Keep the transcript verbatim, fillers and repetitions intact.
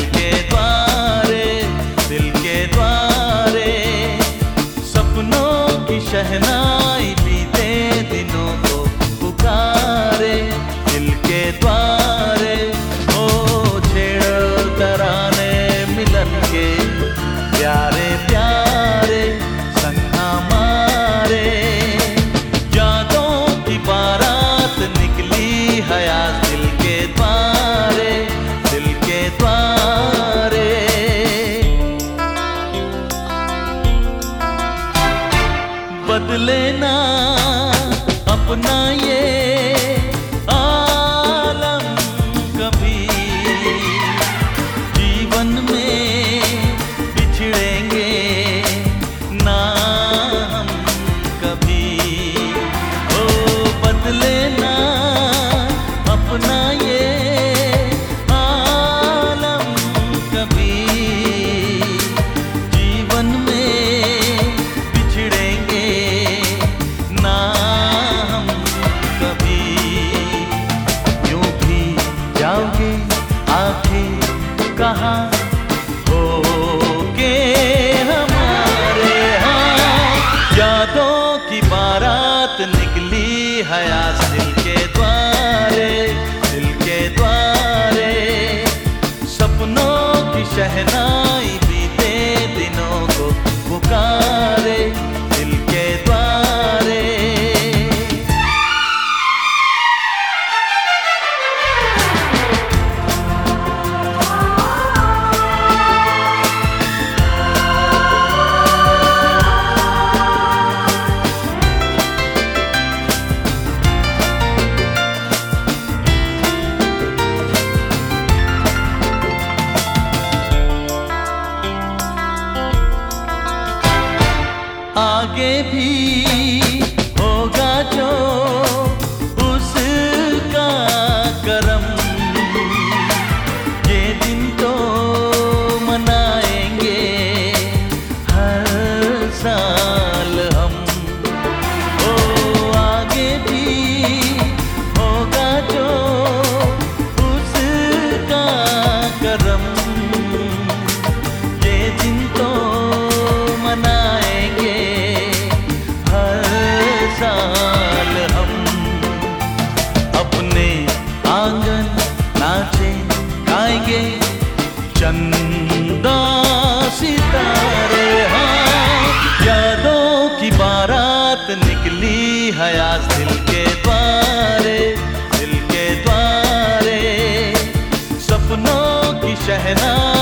के द्वारे, दिल के द्वारे। सपनों की शहनाई बीते दिनों को पुकारे, दिल के द्वारे। ओ छेड़ो तराने मिलन के प्यारे प्यारे संग हमारे। यादों की बारात निकली हयात दिल के द्वारे, दिल के द्वारे। बदले ना अपना ये आलम कभी, जीवन में बिछड़ेंगे ना हम कभी। ओ बदले ना अपना ये आलम कभी, जीवन में बिछड़ेंगे ना हम कभी। यूं भी जाओगे आखिर कहाँ होगे हमारे। हाँ यादों की बारात निकली हयात दिल के द्वारे, दिल के द्वारे। सपनों की शहनाई बीते दिनों को पुकारे, दिल के द्वारे। आगे भी होगा जो उसका करम, ये दिन तो मनाएंगे हर साल हम। ओ आगे भी होगा जो उसका करम, ये दिन तो मनाएंगे साल हम। अपने आंगन नाचे गाएंगे चंदा सितारे। हाँ यादों की बारात निकली हयात दिल के द्वारे, दिल के द्वारे। सपनों की शहनाई